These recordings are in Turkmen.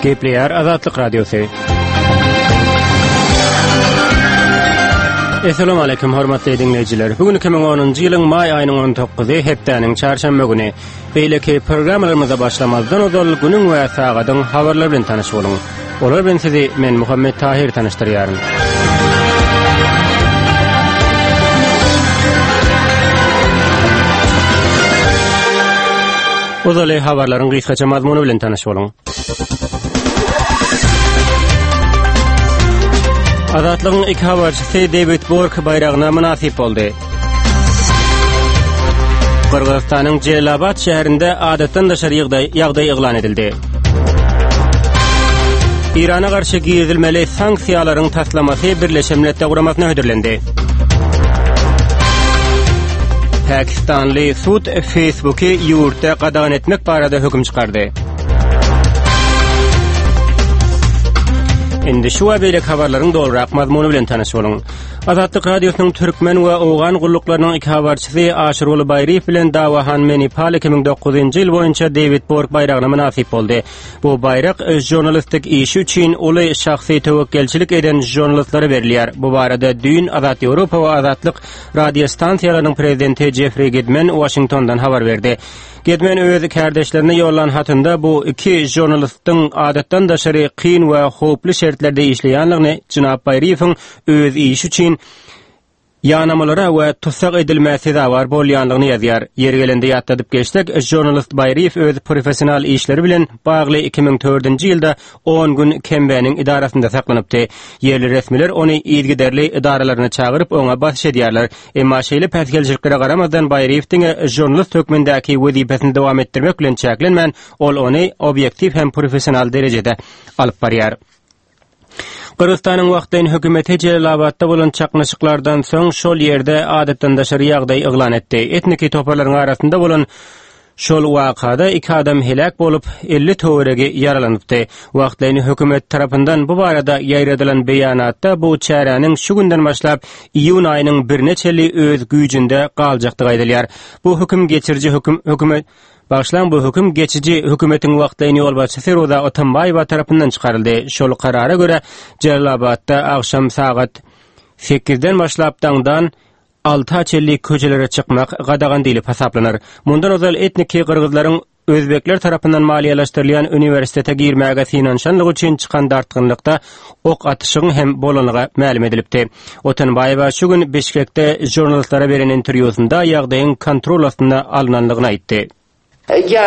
Gepleyer Azatlyk Radiosu. Assalamu alaykum hormatly dinleyijiler. Bugün 2010-njy ýylyň may aýynyň 19-y hepdeniň çarşamba güni. Beýleki programlarymyza başlamazdan ozal günüň we sagatyň habarlary bilen tanyşyp boluň. Olar bilen sizi men Muhammed Tahir tanıştyrýarym. Ozaly habarlaryň gysgaça mazmuny bilen tanyşyp boluň. Azatlygyň iki habarçysy David Bork bayragyna münasip boldy. Kırgızstanyň Jelilabad şäherinde adatdan daşary ýagdaý eglan edildi. İrana garşy giýirilmeli sanksiýalaryň taslamasy Birleşen Milletler Guramasyna hödürlendi. Pakistanly sud Facebook'y ýurtda gadan etmek barada höküm çykardy. Indi şu haberlik habarlaryň dolrak mazmuny bilen tanyşyp boluň. Azatlyk radiosynyň türkmen we owgan gullyklarynyň iki habarçysy Aşyroğlu Bayriýew bilen dawahan Manipal 2009-njy ýyl boýunça David Bork bayragyna münasip boldy. Bu bayrak jurnalistik işi üçin uly şahsy tewekkelçilik eden jurnalistlere berilýär. Bu barada Dün Azat Ýewropa we Azatlyk radio stansiýalarynyň prezidenti Jeffrey Gedman Washingtondan habar berdi. Gedman öz kardeşlerine ýollan hatynda bu iki jurnalistiň adatdan daşary kyn we howply şertlerde işleýänligini Jynap Bayriýewiň öz işi üçin ýanamalara we tutsak edilmäsi dawar bolýanlygyny ýazýar. Ýeri gelende ýatladyp geçsek, jurnalist Bayriýew öz professional işleri bilen bagly 2004-nji ýylda 10 gün Kembäniň idarasynda saklanypdy. Ýerli resmiler ony ýygyderli idaralarına çagyryp oňa baş edýärler. Emma şeýle päsgelçiliklere garamazdan Bayriýew jurnalist hökmündäki wezipesini dowam etdirmek bilen çäklenmän, ol ony objektiv hem professional derejede alyp barýar. Kırgızstanyň wagtyn hökümeti Jelilabadda bolan çaknaşyklardan soň şol ýerde adatdan daşary ýagdaý eglan etdi. Etniki toparlaryň arasynda bolan şol wakada iki adam helak bolup 50 töweregi yaralanypdy. Wagtlyny hökümet tarapyndan bu barada ýaýradylan beýanatda bu çäranyň şu günden başlap iýun aýynyň 1-neçeli öz güýjünde galjakdygy aýdylýar. Bu höküm geçirji hökümet Başlan bu höküm geçici hökümetiň wagtlyny ýol başçysy Roza Otanbaýewa tarapyndan çykaryldy. Şol karara göre Jelilabadda agşam sagat 8-den başlap daňdan 6-çellik köçelere çykmak gadagan diýilip hasaplanır. Mundan ozal etniki kırgızlaryň özbekler tarapyndan maliýeleşdirilýän uniwersitete girmäge finanşanlyk üçin çykan dartgynlykda ok atyşyň hem bolanyga ma'lum edilipdi. Otanbaýewa şu gün Beşikde jurnalistlere beren interwýusynda ýagdaýyň kontrol ostyna alınanlygyny aýtdy. Я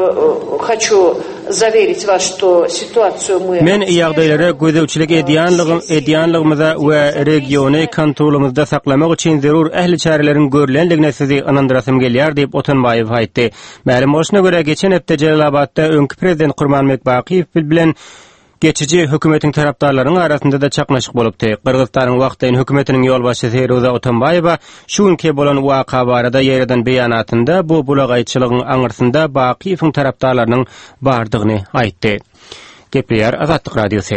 хочу заверить вас, что ситуацию мы... Men ýagdaýlara gözewçilik edýänligimize we regiony kontrolumyzda saklamak üçin zerur ähli çäreleriň görülenligine sizi inandyrasym gelýär diýip Otanbaýew aýtdy. Ma'lum bolşuna göre geçen hepde Jelilabadda öňkü prezident Gurbanbek Bakiýew bilen geçici hökümetiň tarapdarlarynyň arasynda da çaknaşyk bolupdy. Kırgızstanyň wagtyn hökümetiniň ýol başçysy Roza Otanbaýewa şu günki bolan waka barada ýerden beýanatynda bu bulagaýçylygyň aňyrsynda Bakiýewiň tarapdarlarynyň bardygyny aýtdy. Gepleyer Azatlyk Radiosu.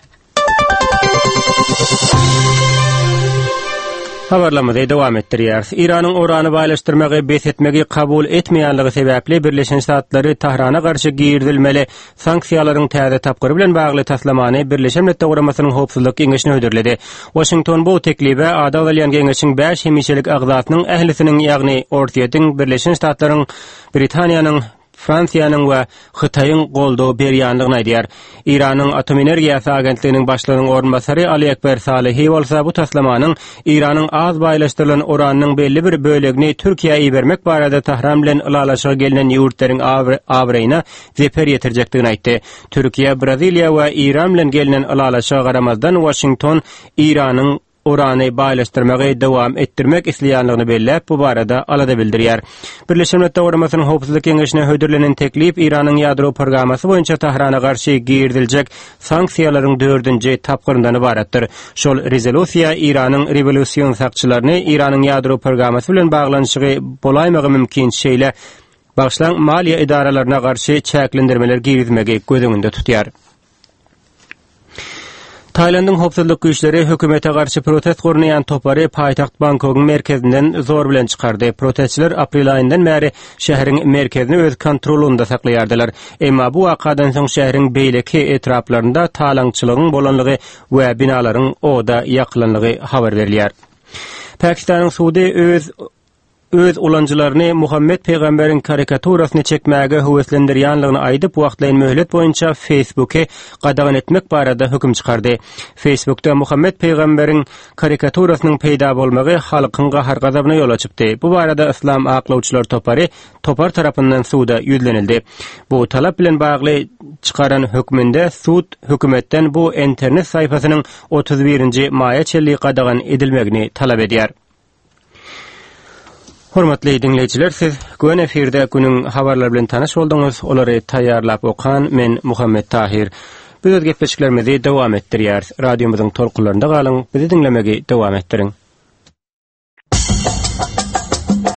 Habarlamada dowam etdirýär. İranyň urany baýlaşdyrmagy besetmegi kabul etmeýänligi sebäpli Birleşen Ştatlary Tahrana garşy giýirilmeli sanksiýalaryň täze tapgyry bilen bagly taslamany Birleşen Milletler Guramasynyň howpsuzlyk Geňeşine hödürledi. Washington bu teklibe ada bolýan Geňeşiň 5 hemişelik agzatynyň ählisiniň, ýagny Ortiýetiň, Birleşen Ştatlaryň, Britaniýanyň, Fransiýanyň we Hytaýyň goldaw berýänligini aýdýar. İranyň Atom Energiýasy Agentliginiň başlygynyň ornbasary Ali Ekber Salihi bolsa bu taslamanyň İranyň az baýlaşdyrylan uranyň belli bir bölegini Türkiýe'ye bermek barada Tahran bilen ulalaşyga gelinen ýurtlariň awreýine zeper ýetirjekdigini aýtdy. Türkiýe, Braziliýa we İran bilen gelinen ulalaşyga garamazdan Washington İranyň urany baýlaşdyrmagy dowam etdirmek isleýänligini belläp bu barada alada bildirýär. Birleşen Milletler Guramasynyň howpsuzlyk Geňeşine hödürlenen teklip İranyň ýadro programmasy boýunça Tahrana garşy giýirilýek sanksiýalaryň 4-nji tapgyryndan ibaratdyr. Şol rezolýusiýa İranyň rewolýusiýon sakçylaryny İranyň ýadro programmasy bilen baglanşygy bolaýmagy mümkin şeýle bagşlan maliýe idaralaryna garşy çäklendirmeler giýizmegi göz öňünde tutýar. Tayland'ın howpsuzlyk güýçleri hökümete garşy protest gurnayan topary paýtaxt Bangkokyň merkezinden zor bilen çykardy. Protestçiler aprel aýyndan bäri şäheriň merkezini öz kontrolunda saklaýardylar. Emma bu wakadan soň şäheriň beýleki etraplarynda talaňçylygyň bolanlygy we binalaryň oda ýakylanlygy habar berilýär. Pakistanyň sudy öz ulanjylaryny Muhammed Peýgamberiň karikaturasyny çekmäge höweslendirýänligini aýdyp wagtlaýan möhlet boýunça Facebook'e gadagan etmek barada höküm çykardy. Facebook'da Muhammed Peýgamberiň karikaturasynyň peýda bolmagy halkyň gahar gazabyna ýol açypdy. Bu barada islam aklawçylar topar tarapyndan suda ýüzlenildi. Bu talap bilen bagly çykaran hökmünde sud hökümetden bu internet saýpasynyň 31-nji maýa çelli gadagan edilmegini talap edýär. Hormatly dinleýijiler, siz gün efirde günüň habarlary bilen tanyş boldyňyz. Olary taýýarlap okan men Muhammed Tahir. Biz gepleşiklerimizi dowam etdirýär. Radiomyzyň tolkunlarynda galyň, bizi dinlemegi dowam etdirin.